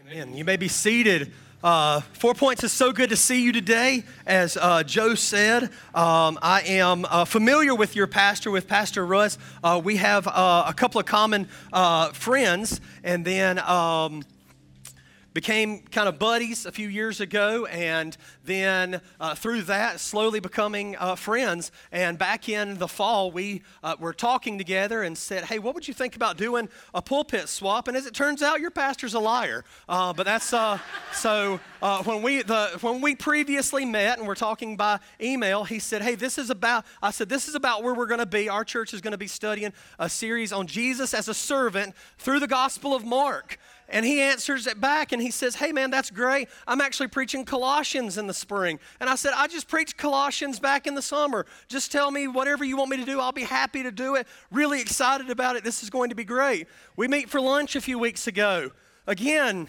Amen. You may be seated. 4 Points is so good to see you today. As Joe said, I am familiar with your pastor, with Pastor Russ. We have a couple of common friends, and then became kind of buddies a few years ago, and then through that, slowly becoming friends. And back in the fall, we were talking together and said, hey, what would you think about doing a pulpit swap? And as it turns out, your pastor's a liar. But that's, when we previously met and we're talking by email, he said, hey, I said, this is about where we're going to be. Our church is going to be studying a series on Jesus as a servant through the Gospel of Mark. And he answers it back and he says, hey man, that's great. I'm actually preaching Colossians in the spring. And I said, I just preached Colossians back in the summer. Just tell me whatever you want me to do. I'll be happy to do it. Really excited about it. This is going to be great. We meet for lunch a few weeks ago. Again,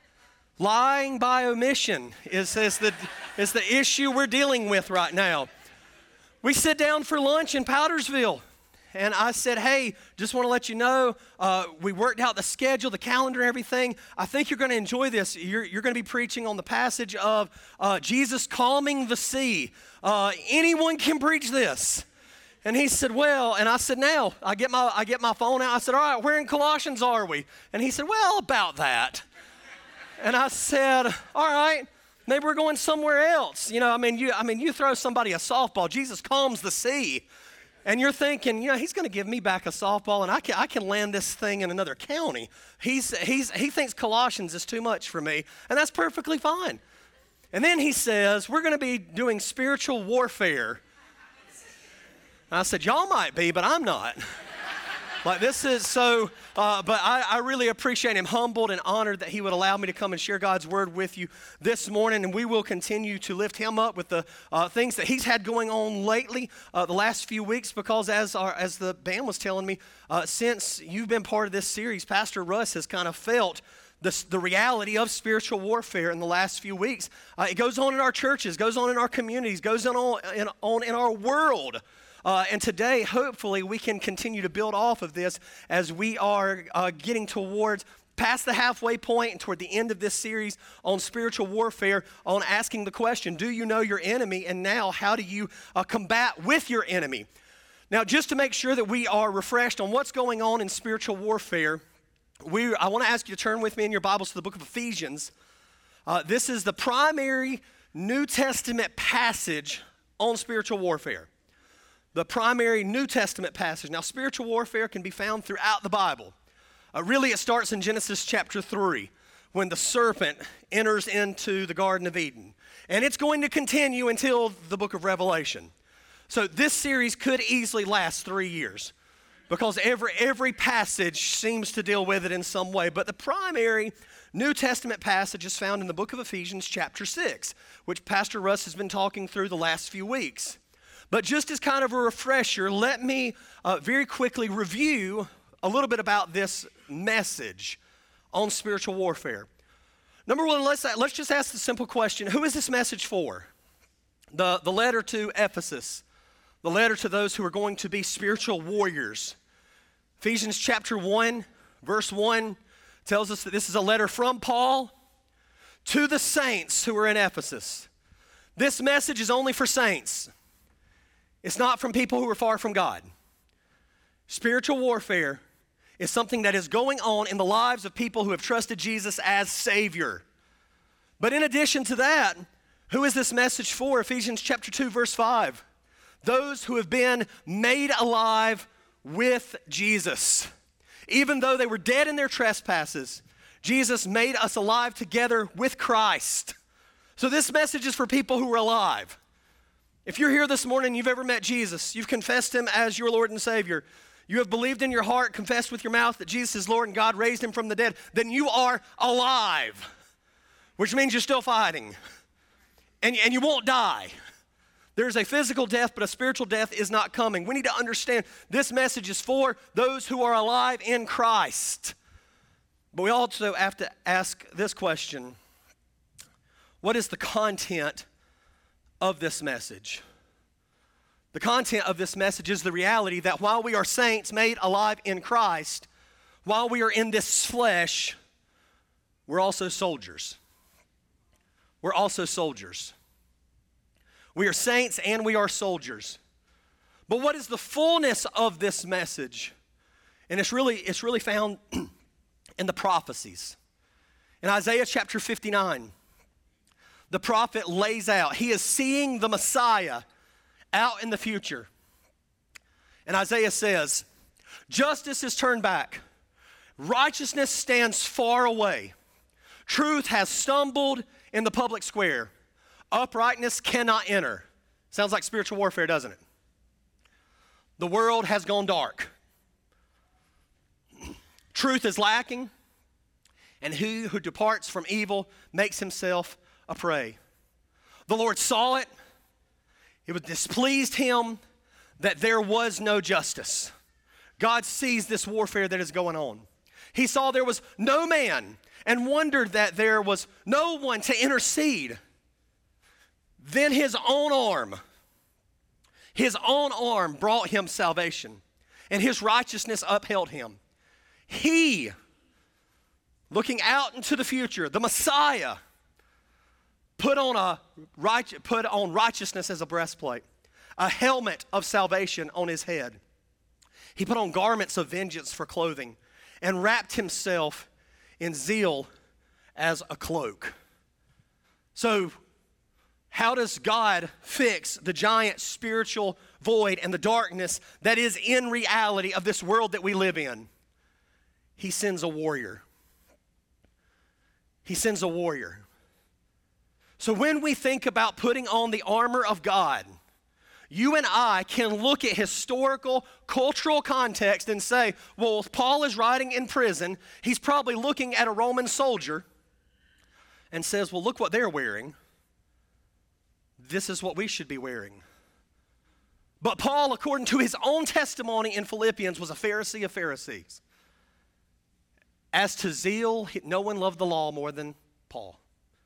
lying by omission is the issue we're dealing with right now. We sit down for lunch in Powdersville. And I said, hey, just want to let you know, we worked out the schedule, the calendar, and everything. I think you're going to enjoy this. You're going to be preaching on the passage of Jesus calming the sea. Anyone can preach this. And he said, well, and I said, now, I get my phone out. I said, all right, where in Colossians are we? And he said, well, about that. And I said, all right, maybe we're going somewhere else. You throw somebody a softball. Jesus calms the sea. And you're thinking, he's going to give me back a softball, and I can land this thing in another county. He thinks Colossians is too much for me, and that's perfectly fine. And then he says, we're going to be doing spiritual warfare. And I said, y'all might be, but I'm not. Like this is so, but I really appreciate him, humbled and honored that he would allow me to come and share God's word with you this morning. And we will continue to lift him up with the things that he's had going on lately, the last few weeks, because as the band was telling me, since you've been part of this series, Pastor Russ has kind of felt the reality of spiritual warfare in the last few weeks. It goes on in our churches, goes on in our communities, goes on in our world. And today, hopefully, we can continue to build off of this as we are getting towards past the halfway point and toward the end of this series on spiritual warfare, on asking the question, do you know your enemy? And now, how do you combat with your enemy? Now, just to make sure that we are refreshed on what's going on in spiritual warfare, I want to ask you to turn with me in your Bibles to the book of Ephesians. This is the primary New Testament passage on spiritual warfare. The primary New Testament passage. Now, spiritual warfare can be found throughout the Bible. Really, it starts in Genesis chapter 3, when the serpent enters into the Garden of Eden. And it's going to continue until the book of Revelation. So this series could easily last 3 years, because every passage seems to deal with it in some way. But the primary New Testament passage is found in the book of Ephesians chapter 6, which Pastor Russ has been talking through the last few weeks. But just as kind of a refresher, let me very quickly review a little bit about this message on spiritual warfare. Number one, let's just ask the simple question, who is this message for? The letter to Ephesus, the letter to those who are going to be spiritual warriors. Ephesians chapter 1, verse 1 tells us that this is a letter from Paul to the saints who are in Ephesus. This message is only for saints. It's not from people who are far from God. Spiritual warfare is something that is going on in the lives of people who have trusted Jesus as Savior. But in addition to that, who is this message for? Ephesians chapter 2, verse 5. Those who have been made alive with Jesus. Even though they were dead in their trespasses, Jesus made us alive together with Christ. So this message is for people who are alive. If you're here this morning and you've ever met Jesus, you've confessed him as your Lord and Savior, you have believed in your heart, confessed with your mouth that Jesus is Lord and God raised him from the dead, then you are alive, which means you're still fighting. And you won't die. There's a physical death, but a spiritual death is not coming. We need to understand this message is for those who are alive in Christ. But we also have to ask this question: what is the content of this message? The content of this message is the reality that while we are saints made alive in Christ, while we are in this flesh, we're also soldiers. We're also soldiers. We are saints and we are soldiers. But what is the fullness of this message? And it's really found in the prophecies. In Isaiah chapter 59, the prophet lays out, he is seeing the Messiah out in the future. And Isaiah says, justice is turned back. Righteousness stands far away. Truth has stumbled in the public square. Uprightness cannot enter. Sounds like spiritual warfare, doesn't it? The world has gone dark. Truth is lacking, and he who departs from evil makes himself a prey. The Lord saw it. It displeased him that there was no justice. God sees this warfare that is going on. He saw there was no man and wondered that there was no one to intercede. Then his own arm brought him salvation, and his righteousness upheld him. He, looking out into the future, the Messiah, put on righteousness as a breastplate, a helmet of salvation on his head. He put on garments of vengeance for clothing and wrapped himself in zeal as a cloak. So, how does God fix the giant spiritual void and the darkness that is in reality of this world that we live in? He sends a warrior. He sends a warrior. So when we think about putting on the armor of God, you and I can look at historical, cultural context and say, well, if Paul is writing in prison, he's probably looking at a Roman soldier and says, well, look what they're wearing. This is what we should be wearing. But Paul, according to his own testimony in Philippians, was a Pharisee of Pharisees. As to zeal, no one loved the law more than Paul.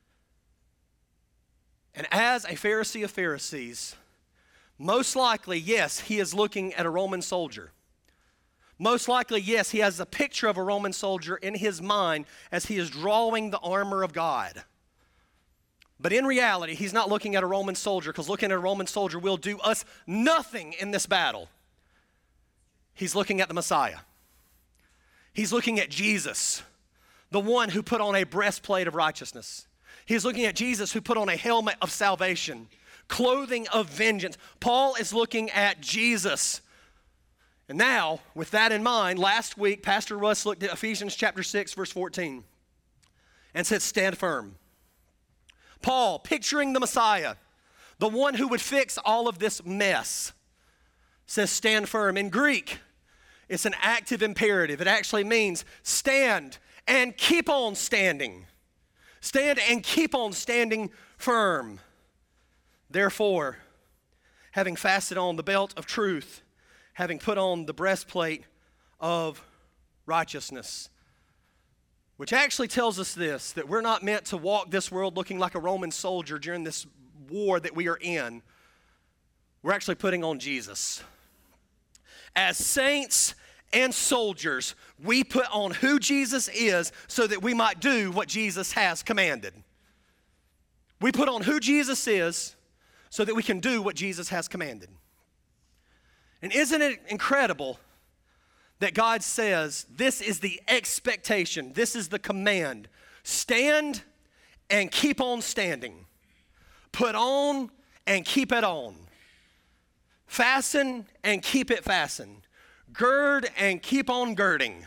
And as a Pharisee of Pharisees, most likely, yes, he is looking at a Roman soldier. Most likely, yes, he has a picture of a Roman soldier in his mind as he is drawing the armor of God. But in reality, he's not looking at a Roman soldier, because looking at a Roman soldier will do us nothing in this battle. He's looking at the Messiah. He's looking at Jesus, the one who put on a breastplate of righteousness. He's looking at Jesus who put on a helmet of salvation, clothing of vengeance. Paul is looking at Jesus. And now, with that in mind, last week, Pastor Russ looked at Ephesians chapter 6, verse 14, and said, stand firm. Paul, picturing the Messiah, the one who would fix all of this mess, says stand firm. In Greek, it's an active imperative. It actually means stand and keep on standing. Stand and keep on standing firm. Therefore, having fastened on the belt of truth, having put on the breastplate of righteousness, which actually tells us this, that we're not meant to walk this world looking like a Roman soldier during this war that we are in. We're actually putting on Jesus. As saints and soldiers, we put on who Jesus is so that we might do what Jesus has commanded. We put on who Jesus is so that we can do what Jesus has commanded. And isn't it incredible that God says this is the expectation, this is the command. Stand and keep on standing. Put on and keep it on. Fasten and keep it fastened. Gird and keep on girding.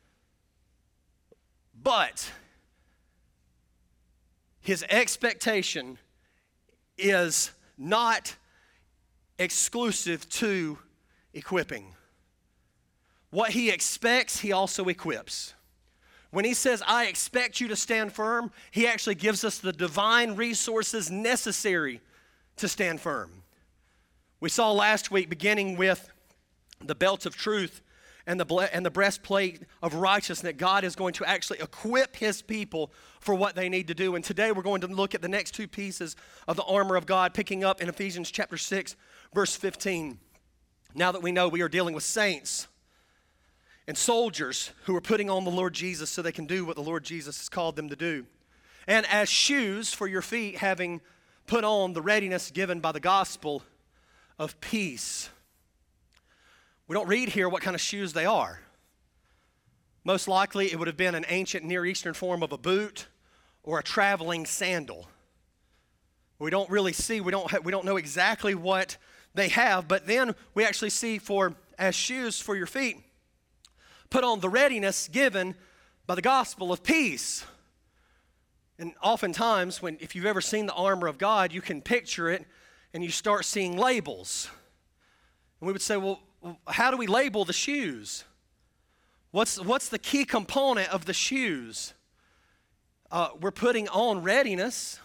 But his expectation is not exclusive to equipping. What he expects, he also equips. When he says, I expect you to stand firm, he actually gives us the divine resources necessary to stand firm. We saw last week, beginning with the belt of truth and the breastplate of righteousness, that God is going to actually equip his people for what they need to do. And today we're going to look at the next two pieces of the armor of God, picking up in Ephesians chapter 6, verse 15. Now that we know we are dealing with saints, and soldiers who are putting on the Lord Jesus so they can do what the Lord Jesus has called them to do. And as shoes for your feet, having put on the readiness given by the gospel of peace. We don't read here what kind of shoes they are. Most likely it would have been an ancient Near Eastern form of a boot or a traveling sandal. We don't really see, we don't know exactly what they have, but then we actually see as shoes for your feet, put on the readiness given by the gospel of peace. And oftentimes, if you've ever seen the armor of God, you can picture it and you start seeing labels. And we would say, well, how do we label the shoes? What's the key component of the shoes? We're putting on readiness,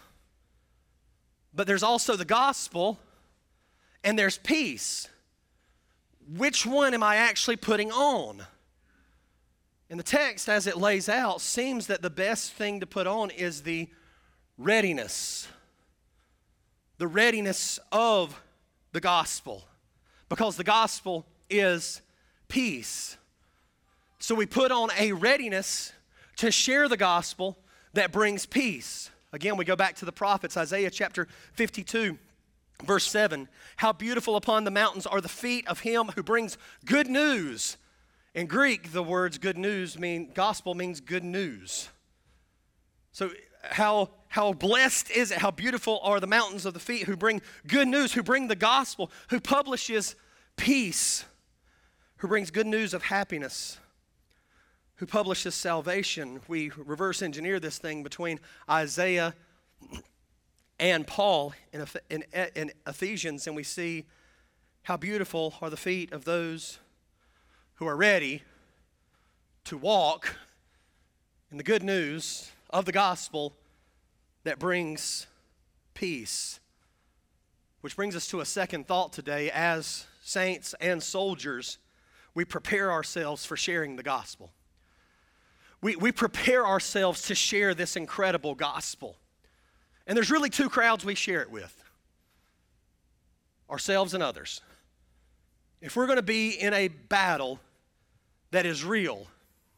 but there's also the gospel, and there's peace. Which one am I actually putting on? And the text, as it lays out, seems that the best thing to put on is the readiness. The readiness of the gospel. Because the gospel is peace. So we put on a readiness to share the gospel that brings peace. Again, we go back to the prophets, Isaiah chapter 52, verse 7. How beautiful upon the mountains are the feet of him who brings good news. In Greek, the words good news gospel means good news. So how blessed is it, how beautiful are the mountains of the feet who bring good news, who bring the gospel, who publishes peace, who brings good news of happiness, who publishes salvation. We reverse engineer this thing between Isaiah and Paul in Ephesians, and we see how beautiful are the feet of those who are ready to walk in the good news of the gospel that brings peace. Which brings us to a second thought today. As saints and soldiers, we prepare ourselves for sharing the gospel. We prepare ourselves to share this incredible gospel. And there's really two crowds we share it with. Ourselves and others. If we're going to be in a battle that is real,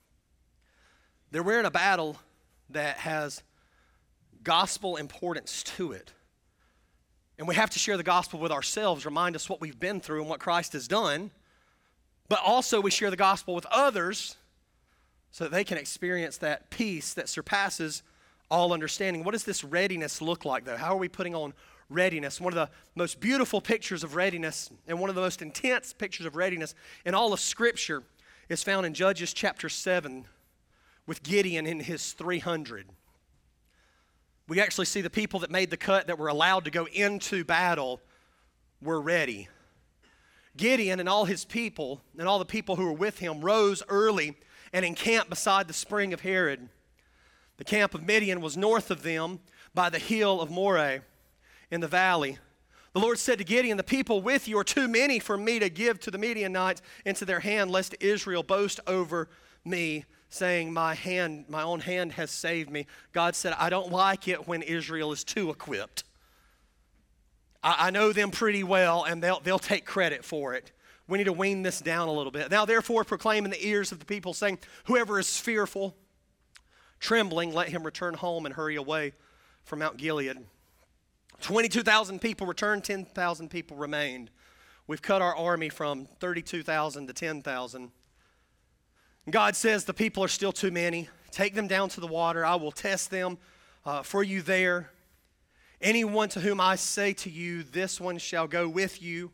then we're in a battle that has gospel importance to it. And we have to share the gospel with ourselves, remind us what we've been through and what Christ has done. But also we share the gospel with others so that they can experience that peace that surpasses all understanding. What does this readiness look like, though? How are we putting on readiness? One of the most beautiful pictures of readiness and one of the most intense pictures of readiness in all of Scripture is found in Judges chapter 7 with Gideon and his 300. We actually see the people that made the cut that were allowed to go into battle were ready. Gideon and all his people and all the people who were with him rose early and encamped beside the spring of Harod. The camp of Midian was north of them by the hill of Moreh in the valley. The Lord said to Gideon, the people with you are too many for me to give to the Midianites into their hand, lest Israel boast over me, saying, my own hand has saved me. God said, I don't like it when Israel is too equipped. I know them pretty well, and they'll take credit for it. We need to wean this down a little bit. Now, therefore, proclaim in the ears of the people, saying, whoever is fearful, trembling, let him return home and hurry away from Mount Gilead. 22,000 people returned, 10,000 people remained. We've cut our army from 32,000 to 10,000. God says the people are still too many. Take them down to the water. I will test them for you there. Anyone to whom I say to you, this one shall go with you,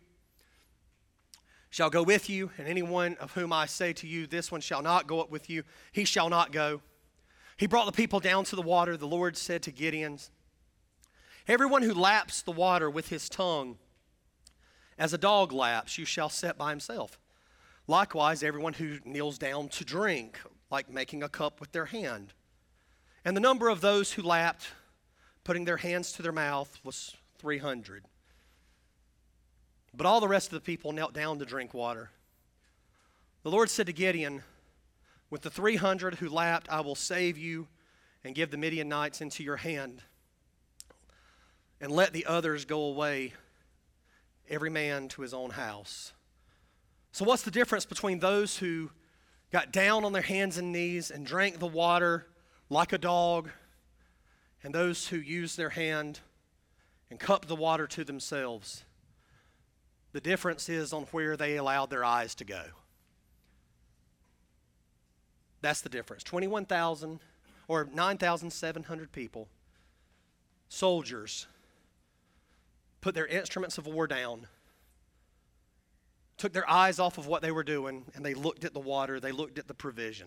and anyone of whom I say to you, this one shall not go up with you, he shall not go. He brought the people down to the water. The Lord said to Gideon, everyone who laps the water with his tongue, as a dog laps, you shall set by himself. Likewise, everyone who kneels down to drink, like making a cup with their hand. And the number of those who lapped, putting their hands to their mouth, was 300. But all the rest of the people knelt down to drink water. The Lord said to Gideon, with the 300 who lapped, I will save you and give the Midianites into your hand. And let the others go away, every man to his own house. So what's the difference between those who got down on their hands and knees and drank the water like a dog, and those who used their hand and cupped the water to themselves. The difference is on where they allowed their eyes to go. That's the difference. 21,000 or 9,700 people, soldiers, put their instruments of war down, took their eyes off of what they were doing, and they looked at the water, they looked at the provision.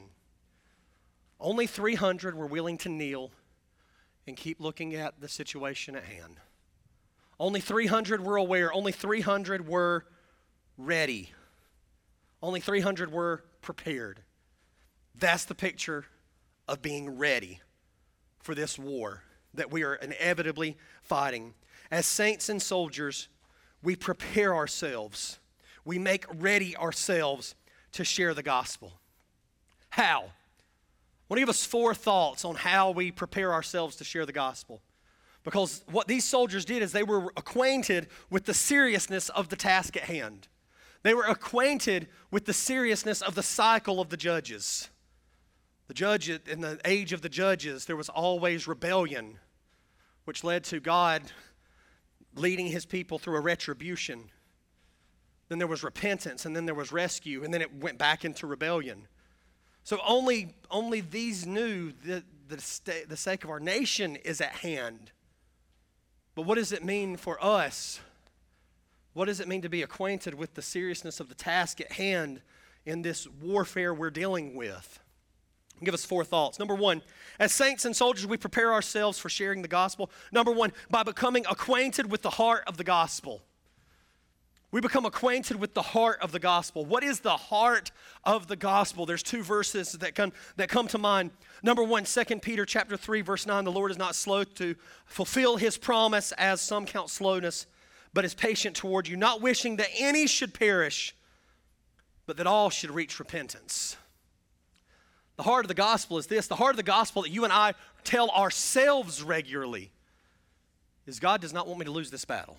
Only 300 were willing to kneel and keep looking at the situation at hand. Only 300 were aware. Only 300 were ready. Only 300 were prepared. That's the picture of being ready for this war that we are inevitably fighting. As saints and soldiers, we prepare ourselves. We make ready ourselves to share the gospel. How? I want to give us 4 thoughts on how we prepare ourselves to share the gospel. Because what these soldiers did is they were acquainted with the seriousness of the task at hand. They were acquainted with the seriousness of the cycle of the judges. The judge, in the age of the judges, there was always rebellion, which led to God leading his people through a retribution. Then there was repentance, and then there was rescue, and then it went back into rebellion. So only these knew that the sake of our nation is at hand. But what does it mean for us? What does it mean to be acquainted with the seriousness of the task at hand in this warfare we're dealing with? I'll give us 4 thoughts. Number 1, as saints and soldiers, we prepare ourselves for sharing the gospel. Number 1, by becoming acquainted with the heart of the gospel. We become acquainted with the heart of the gospel. What is the heart of the gospel? There's 2 verses that come to mind. Number 1, 2 Peter chapter 3, verse 9, the Lord is not slow to fulfill his promise, as some count slowness, but is patient toward you, not wishing that any should perish, but that all should reach repentance. The heart of the gospel is this. The heart of the gospel that you and I tell ourselves regularly is God does not want me to lose this battle.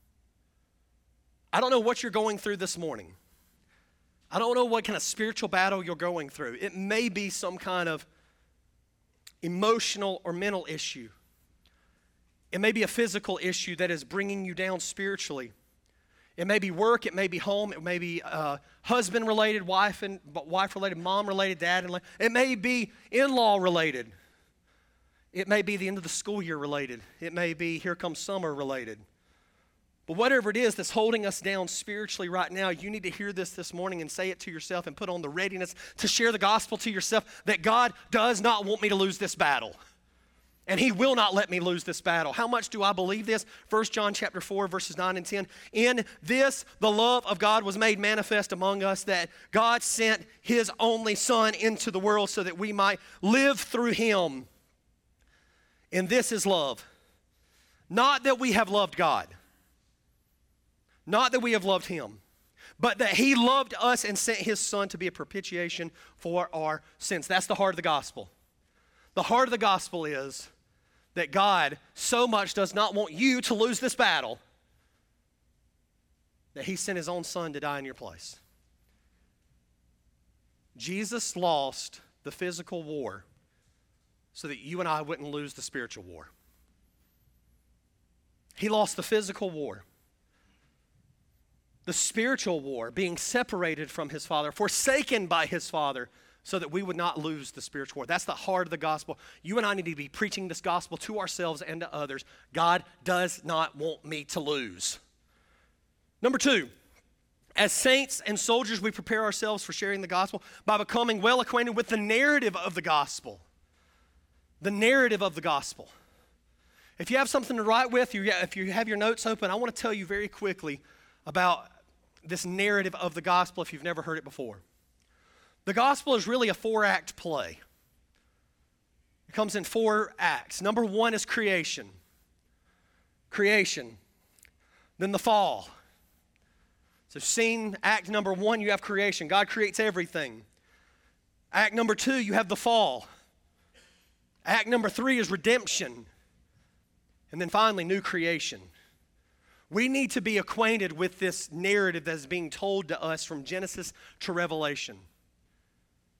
I don't know what you're going through this morning. I don't know what kind of spiritual battle you're going through. It may be some kind of emotional or mental issue. It may be a physical issue that is bringing you down spiritually. It may be work, it may be home, it may be husband-related, wife-related, mom-related, dad-related. It may be in-law related. It may be the end of the school year related. It may be here comes summer related. But whatever it is that's holding us down spiritually right now, you need to hear this morning and say it to yourself and put on the readiness to share the gospel to yourself that God does not want me to lose this battle. And he will not let me lose this battle. How much do I believe this? 1 John chapter 4, verses 9 and 10. In this, the love of God was made manifest among us, that God sent his only Son into the world so that we might live through him. And this is love. Not that we have loved God. Not that we have loved him, but that he loved us and sent his Son to be a propitiation for our sins. That's the heart of the gospel. The heart of the gospel is that God so much does not want you to lose this battle that he sent his own Son to die in your place. Jesus lost the physical war so that you and I wouldn't lose the spiritual war. He lost the physical war. The spiritual war, being separated from his Father, forsaken by his Father, so that we would not lose the spiritual war. That's the heart of the gospel. You and I need to be preaching this gospel to ourselves and to others. God does not want me to lose. Number 2, as saints and soldiers, we prepare ourselves for sharing the gospel by becoming well acquainted with the narrative of the gospel. The narrative of the gospel. If you have something to write with, if you have your notes open, I want to tell you very quickly about this narrative of the gospel if you've never heard it before. The gospel is really a 4-act play. It comes in 4 acts. Number 1 is creation. Creation. Then the fall. So scene, act number 1, you have creation. God creates everything. Act number 2, you have the fall. Act number 3 is redemption. And then finally, new creation. We need to be acquainted with this narrative that is being told to us from Genesis to Revelation.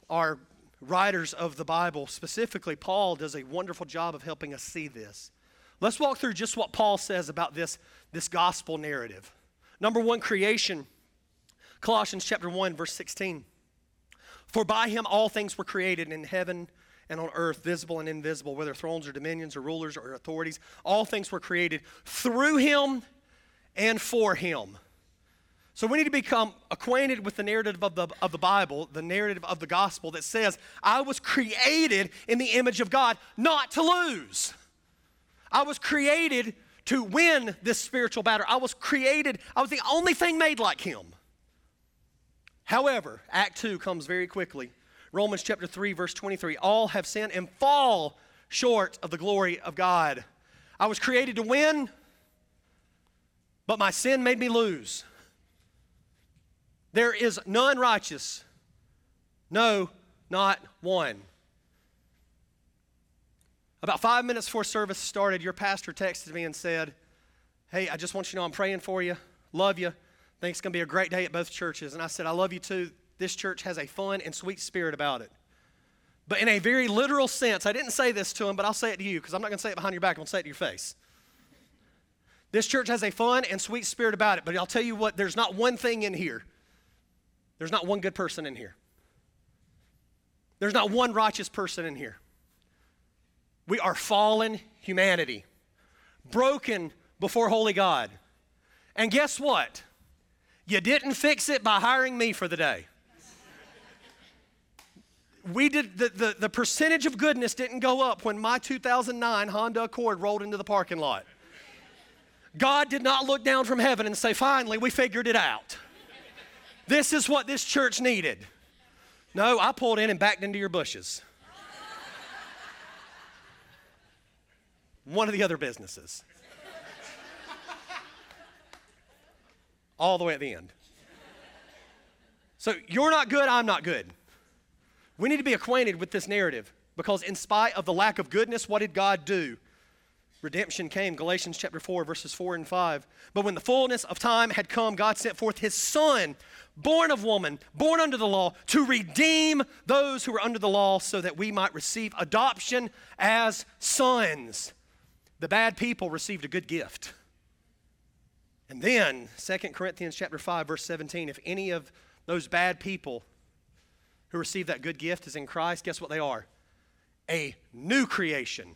our writers of the Bible, specifically Paul, does a wonderful job of helping us see this. Let's walk through just what Paul says about this gospel narrative. Number one, creation. Colossians chapter 1, verse 16. For by him all things were created in heaven and on earth, visible and invisible, whether thrones or dominions or rulers or authorities. All things were created through him and for him. So we need to become acquainted with the narrative of the Bible, the narrative of the gospel that says, I was created in the image of God, not to lose. I was created to win this spiritual battle. I was the only thing made like him. However, Act 2 comes very quickly. Romans chapter 3, verse 23, all have sinned and fall short of the glory of God. I was created to win, but my sin made me lose. There is none righteous, no, not one. About 5 minutes before service started, your pastor texted me and said, hey, I just want you to know I'm praying for you, love you, think it's going to be a great day at both churches. And I said, I love you too. This church has a fun and sweet spirit about it. But in a very literal sense, I didn't say this to him, but I'll say it to you because I'm not going to say it behind your back. I'm going to say it to your face. This church has a fun and sweet spirit about it, but I'll tell you what, there's not one thing in here. There's not one good person in here. There's not one righteous person in here. We are fallen humanity, broken before holy God. And guess what? You didn't fix it by hiring me for the day. We did the percentage of goodness didn't go up when my 2009 Honda Accord rolled into the parking lot. God did not look down from heaven and say, finally, we figured it out. This is what this church needed. No, I pulled in and backed into your bushes. One of the other businesses. All the way at the end. So you're not good, I'm not good. We need to be acquainted with this narrative because in spite of the lack of goodness, what did God do? Redemption came, Galatians chapter 4, verses 4 and 5. But when the fullness of time had come, God sent forth his Son, born of woman, born under the law, to redeem those who were under the law so that we might receive adoption as sons. The bad people received a good gift. And then, 2 Corinthians chapter 5, verse 17, if any of those bad people who receive that good gift is in Christ, guess what they are? A new creation.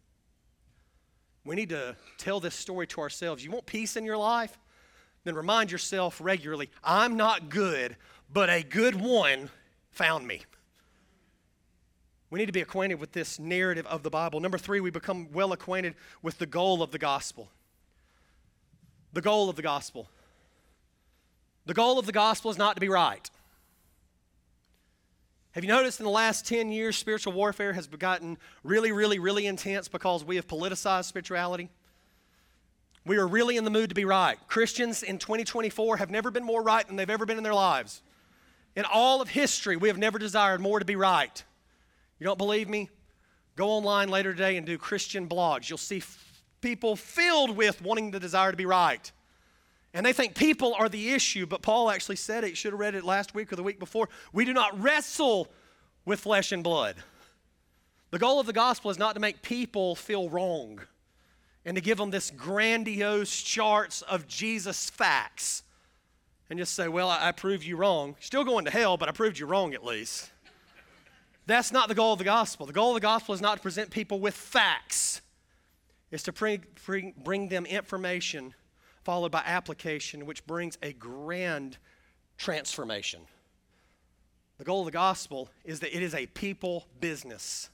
We need to tell this story to ourselves. You want peace in your life? Then remind yourself regularly, I'm not good, but a good one found me. We need to be acquainted with this narrative of the Bible. Number 3, we become well acquainted with the goal of the gospel. The goal of the gospel. The goal of the gospel is not to be right. Have you noticed in the last 10 years, spiritual warfare has gotten really, really, really intense because we have politicized spirituality? We are really in the mood to be right. Christians in 2024 have never been more right than they've ever been in their lives. In all of history, we have never desired more to be right. You don't believe me? Go online later today and do Christian blogs. You'll see people filled with wanting the desire to be right. And they think people are the issue, but Paul actually said it. You should have read it last week or the week before. We do not wrestle with flesh and blood. The goal of the gospel is not to make people feel wrong and to give them this grandiose charts of Jesus facts and just say, well, I proved you wrong. You're still going to hell, but I proved you wrong at least. That's not the goal of the gospel. The goal of the gospel is not to present people with facts. It's to bring them information followed by application, which brings a grand transformation. The goal of the gospel is that it is a people business.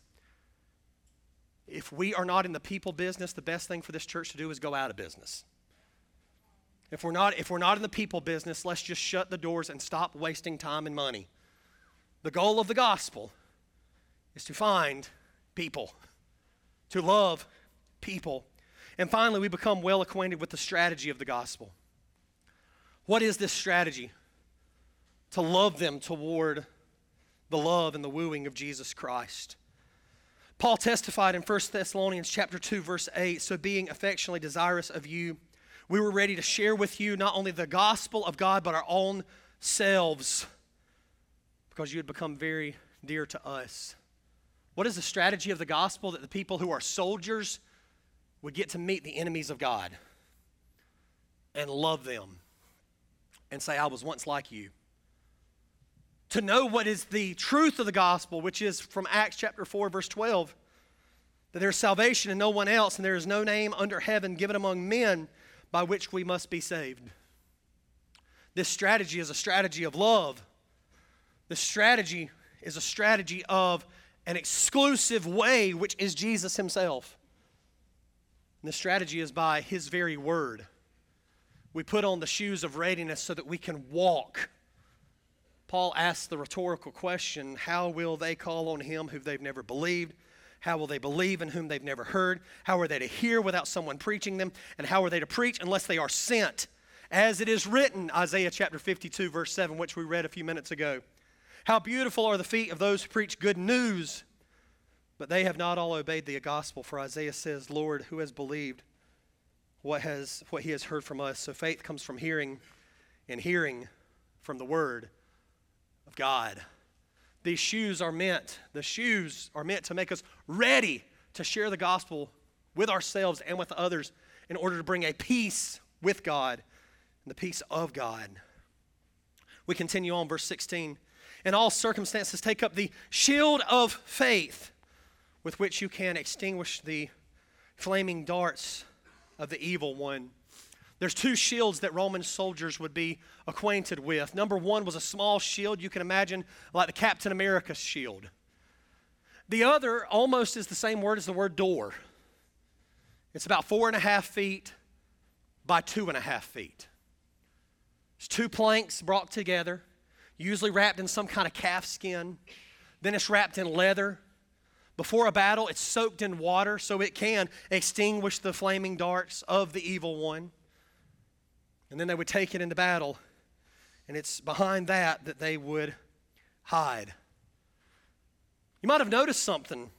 If we are not in the people business, the best thing for this church to do is go out of business. If we're not in the people business, let's just shut the doors and stop wasting time and money. The goal of the gospel is to find people, to love people. And finally, we become well acquainted with the strategy of the gospel. What is this strategy? To love them toward the love and the wooing of Jesus Christ. Paul testified in 1 Thessalonians chapter 2, verse 8, so being affectionately desirous of you, we were ready to share with you not only the gospel of God, but our own selves, because you had become very dear to us? What is the strategy of the gospel? That the people who are soldiers would get to meet the enemies of God and love them and say, I was once like you. To know what is the truth of the gospel, which is from Acts chapter 4, verse 12, that there is salvation in no one else, and there is no name under heaven given among men by which we must be saved. This strategy is a strategy of love. This strategy is a strategy of an exclusive way, which is Jesus himself. And the strategy is by his very word. We put on the shoes of readiness so that we can walk. Paul asks the rhetorical question, how will they call on him who they've never believed? How will they believe in whom they've never heard? How are they to hear without someone preaching them? And how are they to preach unless they are sent? As it is written, Isaiah chapter 52, verse 7, which we read a few minutes ago. How beautiful are the feet of those who preach good news, but they have not all obeyed the gospel. For Isaiah says, Lord, who has believed what he has heard from us? So faith comes from hearing, and hearing from the word of God. The shoes are meant to make us ready to share the gospel with ourselves and with others in order to bring a peace with God and the peace of God. We continue on, verse 16. In all circumstances, take up the shield of faith with which you can extinguish the flaming darts of the evil one. There's two shields that Roman soldiers would be acquainted with. Number one was a small shield you can imagine like the Captain America shield. The other almost is the same word as the word door. It's about 4.5 feet by 2.5 feet. It's two planks brought together, usually wrapped in some kind of calf skin. Then it's wrapped in leather. Before a battle, it's soaked in water so it can extinguish the flaming darts of the evil one. And then they would take it into battle, and it's behind that they would hide. You might have noticed something.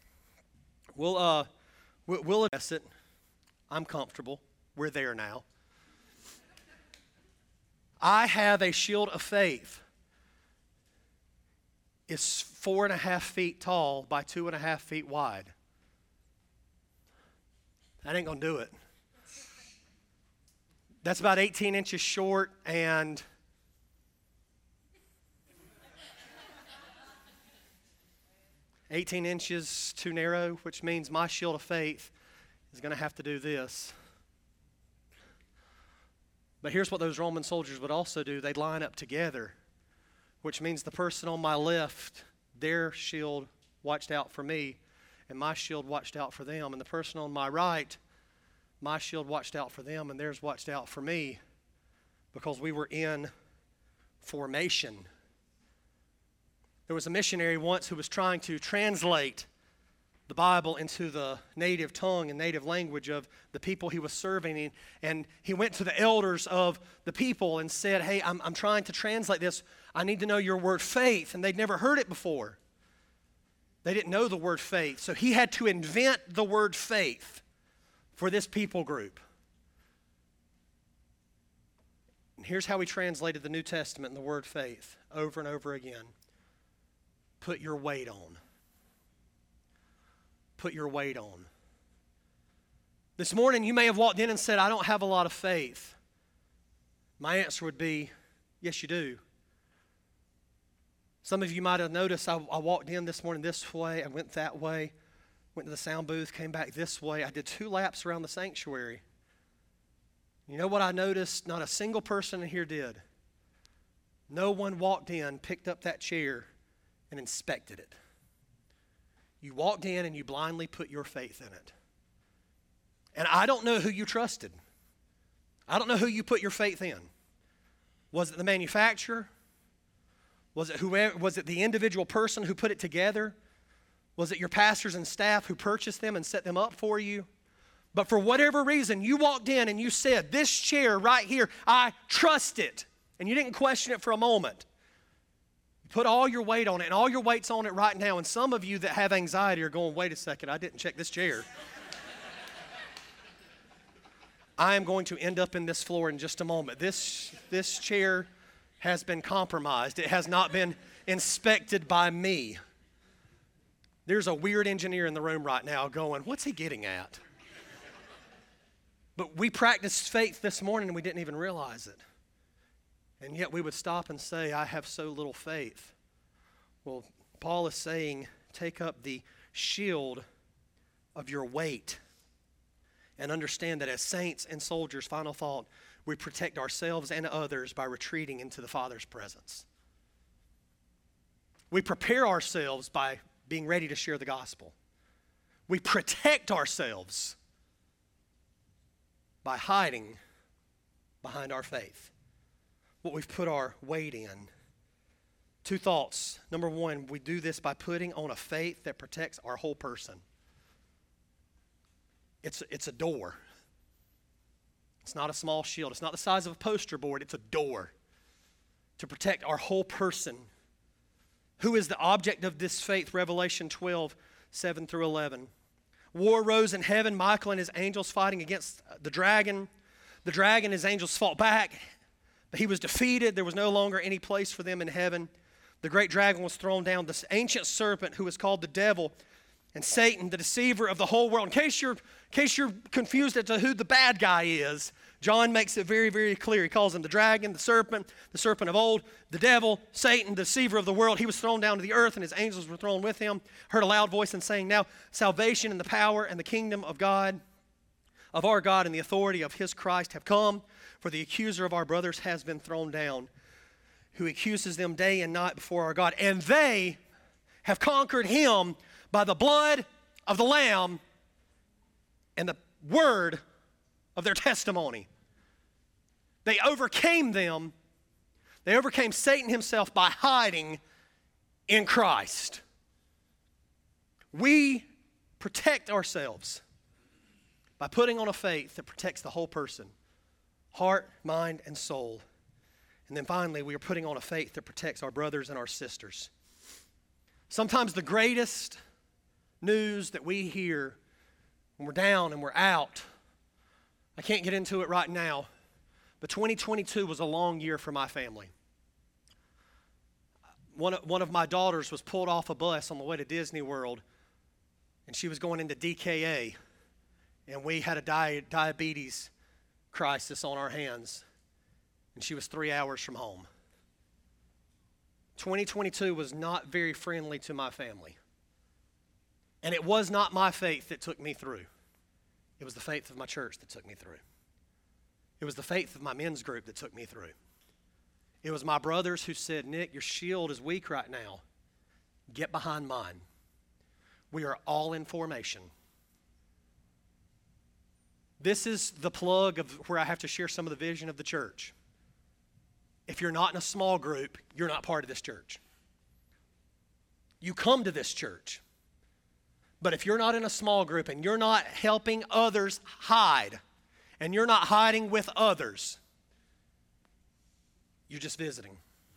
We'll address it. I'm comfortable. We're there now. I have a shield of faith. It's 4.5 feet tall by 2.5 feet wide. That ain't gonna do it. That's about 18 inches short and $18 too narrow, which means my shield of faith is going to have to do this. But here's what those Roman soldiers would also do. They'd line up together, which means the person on my left, their shield watched out for me, and my shield watched out for them. And the person on my right, my shield watched out for them, and theirs watched out for me, because we were in formation. There was a missionary once who was trying to translate the Bible into the native tongue and native language of the people he was serving. And he went to the elders of the people and said, hey, I'm trying to translate this. I need to know your word faith. And they'd never heard it before. They didn't know the word faith. So he had to invent the word faith for this people group. And here's how he translated the New Testament and the word faith over and over again. Put your weight on. Put your weight on. This morning you may have walked in and said, I don't have a lot of faith. My answer would be, yes, you do. Some of you might have noticed I walked in this morning this way, I went that way, went to the sound booth, came back this way. I did 2 laps around the sanctuary. You know what I noticed? Not a single person in here did. No one walked in, picked up that chair, and inspected it. You walked in and you blindly put your faith in it. And I don't know who you trusted. I don't know who you put your faith in. Was it the manufacturer? Was it whoever? Was it the individual person who put it together? Was it your pastors and staff who purchased them and set them up for you? But for whatever reason, you walked in and you said, this chair right here, I trust it. And you didn't question it for a moment. Put all your weight on it, and all your weight's on it right now. And some of you that have anxiety are going, wait a second, I didn't check this chair. I am going to end up in this floor in just a moment. This chair has been compromised. It has not been inspected by me. There's a weird engineer in the room right now going, what's he getting at? But we practiced faith this morning and we didn't even realize it. And yet we would stop and say, I have so little faith. Well, Paul is saying, take up the shield of your weight and understand that as saints and soldiers, final thought, we protect ourselves and others by retreating into the Father's presence. We prepare ourselves by being ready to share the gospel. We protect ourselves by hiding behind our faith, what we've put our weight in. Two thoughts. Number one, we do this by putting on a faith that protects our whole person. It's a door. It's not a small shield. It's not the size of a poster board. It's a door to protect our whole person. Who is the object of this faith? Revelation 12, 7 through 11. War rose in heaven, Michael and his angels fighting against the dragon. The dragon and his angels fought back, but he was defeated. There was no longer any place for them in heaven. The great dragon was thrown down, this ancient serpent who is called the devil and Satan, the deceiver of the whole world. In case you're confused as to who the bad guy is, John makes it very, very clear. He calls him the dragon, the serpent of old, the devil, Satan, the deceiver of the world. He was thrown down to the earth, and his angels were thrown with him. Heard a loud voice and saying, now salvation and the power and the kingdom of God, of our God, and the authority of his Christ have come. For the accuser of our brothers has been thrown down, who accuses them day and night before our God. And they have conquered him by the blood of the Lamb and the word of their testimony. They overcame them. They overcame Satan himself by hiding in Christ. We protect ourselves by putting on a faith that protects the whole person, heart, mind, and soul. And then finally, we are putting on a faith that protects our brothers and our sisters. Sometimes the greatest news that we hear when we're down and we're out, I can't get into it right now, but 2022 was a long year for my family. One of my daughters was pulled off a bus on the way to Disney World, and she was going into DKA, and we had a diabetes crisis on our hands, and she was 3 hours from home. 2022 was not very friendly to my family. And it was not my faith that took me through. It was the faith of my church that took me through. It was the faith of my men's group that took me through. It was my brothers who said, Nick, your shield is weak right now. Get behind mine. We are all in formation. This is the plug of where I have to share some of the vision of the church. If you're not in a small group, you're not part of this church. You come to this church. But if you're not in a small group and you're not helping others hide, and you're not hiding with others, you're just visiting.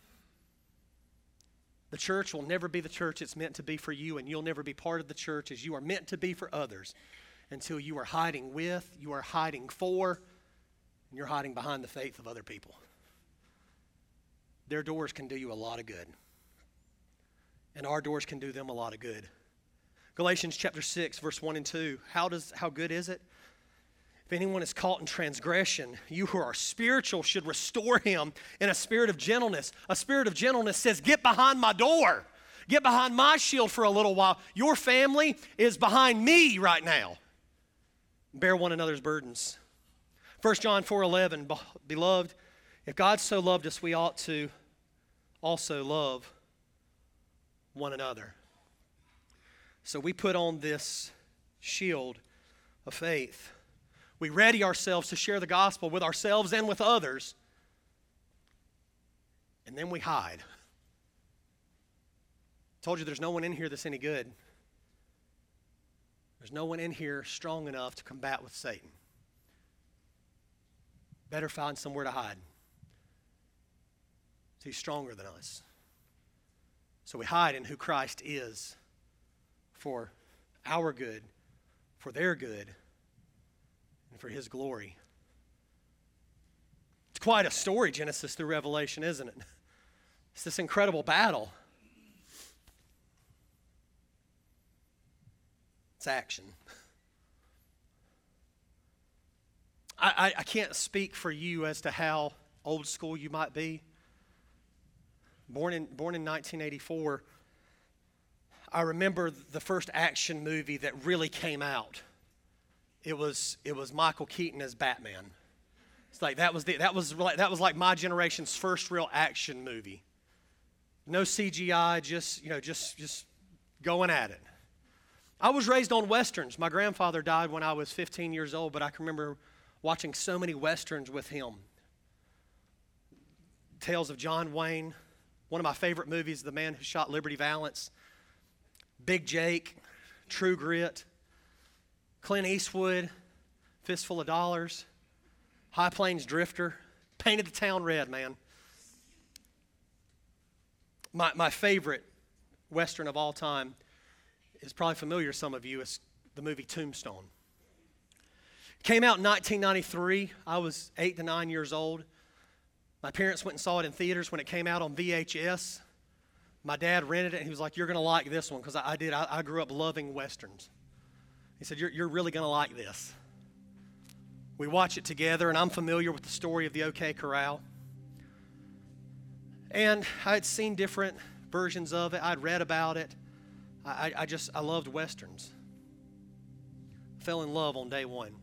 The church will never be the church it's meant to be for you, and you'll never be part of the church as you are meant to be for others until you are hiding with, you are hiding for, and you're hiding behind the faith of other people. Their doors can do you a lot of good, and our doors can do them a lot of good. Galatians chapter 6, verse 1 and 2. How good is it? If anyone is caught in transgression, you who are spiritual should restore him in a spirit of gentleness. A spirit of gentleness says, get behind my door. Get behind my shield for a little while. Your family is behind me right now. Bear one another's burdens. 1 John 4:11, beloved, if God so loved us, we ought to also love one another. So we put on this shield of faith. We ready ourselves to share the gospel with ourselves and with others. And then we hide. I told you there's no one in here that's any good. There's no one in here strong enough to combat with Satan. Better find somewhere to hide. He's stronger than us. So we hide in who Christ is for our good, for their good, and for his glory. It's quite a story, Genesis through Revelation, isn't it? It's this incredible battle. It's action. I can't speak for you as to how old school you might be. Born in 1984, I remember the first action movie that really came out. It was Michael Keaton as Batman. It's like that was like my generation's first real action movie. No CGI, just going at it. I was raised on Westerns. My grandfather died when I was 15 years old, but I can remember watching so many Westerns with him. Tales of John Wayne. One of my favorite movies, The Man Who Shot Liberty Valance. Big Jake, True Grit. Clint Eastwood, Fistful of Dollars. High Plains Drifter. Painted the town red, man. My favorite Western of all time is probably familiar to some of you. It's the movie Tombstone. Came out in 1993. I was 8 to 9 years old. My parents went and saw it in theaters when it came out on VHS. My dad rented it, and he was like, "You're going to like this one," because I did. I grew up loving Westerns. He said, you're really going to like this. We watch it together, and I'm familiar with the story of the OK Corral. And I had seen different versions of it. I'd read about it. I loved Westerns. Fell in love on day one.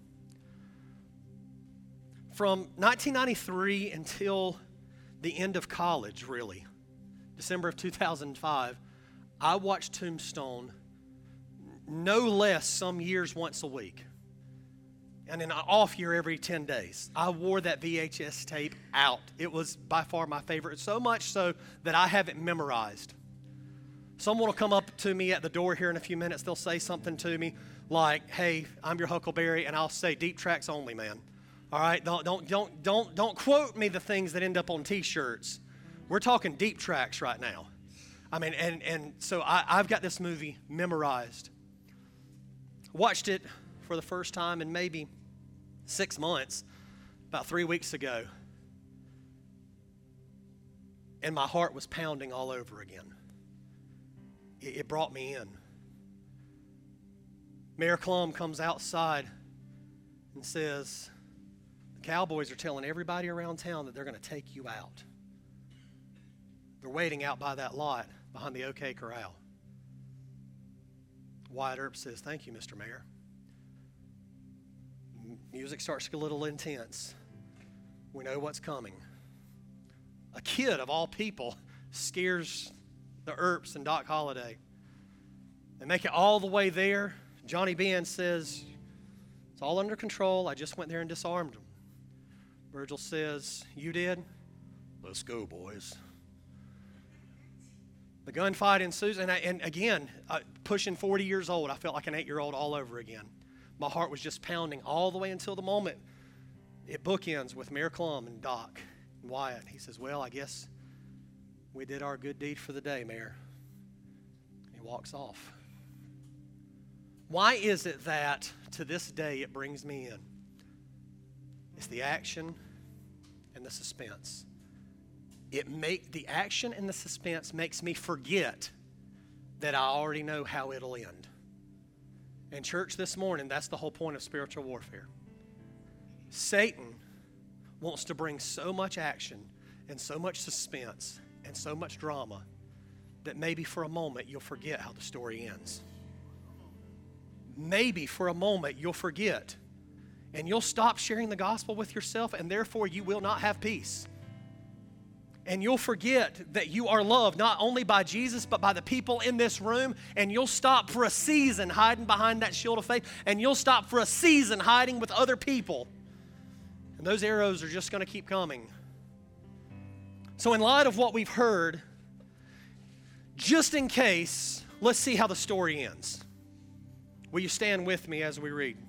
From 1993 until the end of college, really, December of 2005, I watched Tombstone no less some years once a week. And an off year every 10 days. I wore that VHS tape out. It was by far my favorite, so much so that I have it memorized. Someone will come up to me at the door here in a few minutes. They'll say something to me like, "Hey, I'm your Huckleberry," and I'll say, "Deep tracks only, man." All right, don't quote me the things that end up on T-shirts. We're talking deep tracks right now. I mean, and so I've got this movie memorized. Watched it for the first time in maybe 6 months, about 3 weeks ago, and my heart was pounding all over again. It brought me in. Mayor Klum comes outside and says, "The Cowboys are telling everybody around town that they're going to take you out. They're waiting out by that lot behind the OK Corral." Wyatt Earp says, "Thank you, Mr. Mayor." Music starts to get a little intense. We know what's coming. A kid, of all people, scares the Earps and Doc Holliday. They make it all the way there. Johnny Benn says, "It's all under control. I just went there and disarmed them." Virgil says, "You did? Let's go, boys." The gunfight ensues, and again, pushing 40 years old, I felt like an 8-year-old all over again. My heart was just pounding all the way until the moment it bookends with Mayor Klum and Doc and Wyatt. He says, "Well, I guess we did our good deed for the day, Mayor." He walks off. Why is it that to this day it brings me in? It's the action and the suspense. The action and the suspense makes me forget that I already know how it'll end. And church, this morning, that's the whole point of spiritual warfare. Satan wants to bring so much action and so much suspense and so much drama that maybe for a moment you'll forget how the story ends. Maybe for a moment you'll forget and you'll stop sharing the gospel with yourself, and therefore you will not have peace. And you'll forget that you are loved not only by Jesus but by the people in this room, and you'll stop for a season hiding behind that shield of faith, and you'll stop for a season hiding with other people. And those arrows are just going to keep coming. So in light of what we've heard, just in case, let's see how the story ends. Will you stand with me as we read?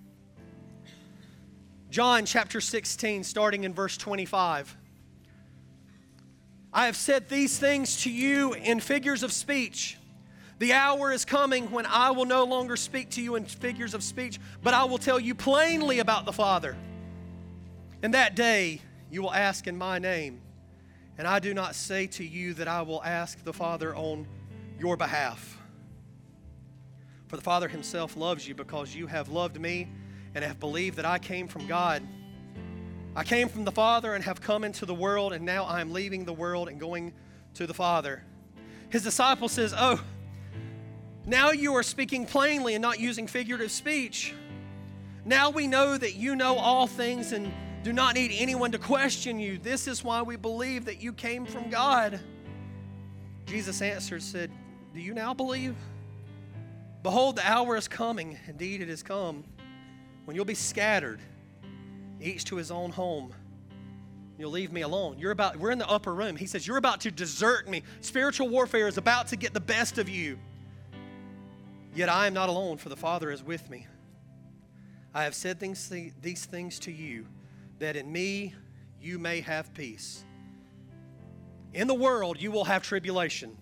John chapter 16, starting in verse 25. "I have said these things to you in figures of speech. The hour is coming when I will no longer speak to you in figures of speech, but I will tell you plainly about the Father. In that day you will ask in my name, and I do not say to you that I will ask the Father on your behalf. For the Father himself loves you because you have loved me and have believed that I came from God. I came from the Father and have come into the world, and now I am leaving the world and going to the Father. His disciple says, oh, now you are speaking plainly and not using figurative speech. Now we know that you know all things and do not need anyone to question you. This is why we believe that you came from God. Jesus answered, said, do you now believe? Behold, the hour is coming. Indeed, it has come, when you'll be scattered, each to his own home. You'll leave me alone. We're in the upper room. He says, you're about to desert me. Spiritual warfare is about to get the best of you. Yet I am not alone, for the Father is with me. I have said these things to you, that in me you may have peace. In the world you will have tribulation.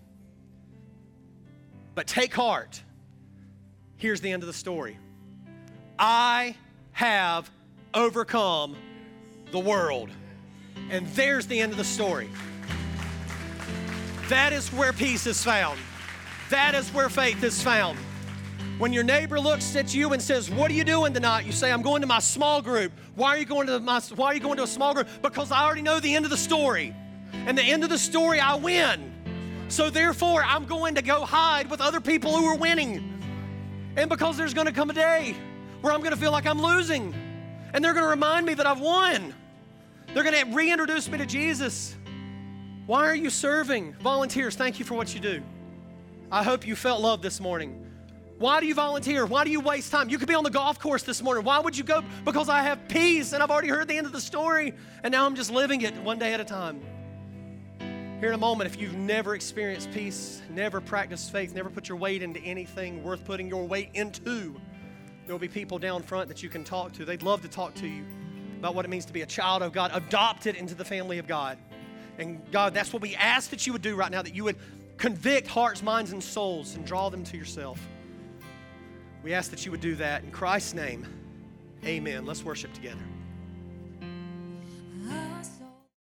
But take heart. Here's the end of the story. I have overcome the world. And there's the end of the story. That is where peace is found. That is where faith is found. When your neighbor looks at you and says, what are you doing tonight? You say, I'm going to my small group. Why are you going to a small group? Because I already know the end of the story. And the end of the story, I win. So therefore, I'm going to go hide with other people who are winning. And because there's going to come a day where I'm going to feel like I'm losing. And they're going to remind me that I've won. They're going to reintroduce me to Jesus. Why are you serving? Volunteers, thank you for what you do. I hope you felt love this morning. Why do you volunteer? Why do you waste time? You could be on the golf course this morning. Why would you go? Because I have peace and I've already heard the end of the story and now I'm just living it one day at a time. Here in a moment, if you've never experienced peace, never practiced faith, never put your weight into anything worth putting your weight into, there will be people down front that you can talk to. They'd love to talk to you about what it means to be a child of God, adopted into the family of God. And God, that's what we ask that you would do right now, that you would convict hearts, minds, and souls and draw them to yourself. We ask that you would do that in Christ's name. Amen. Let's worship together.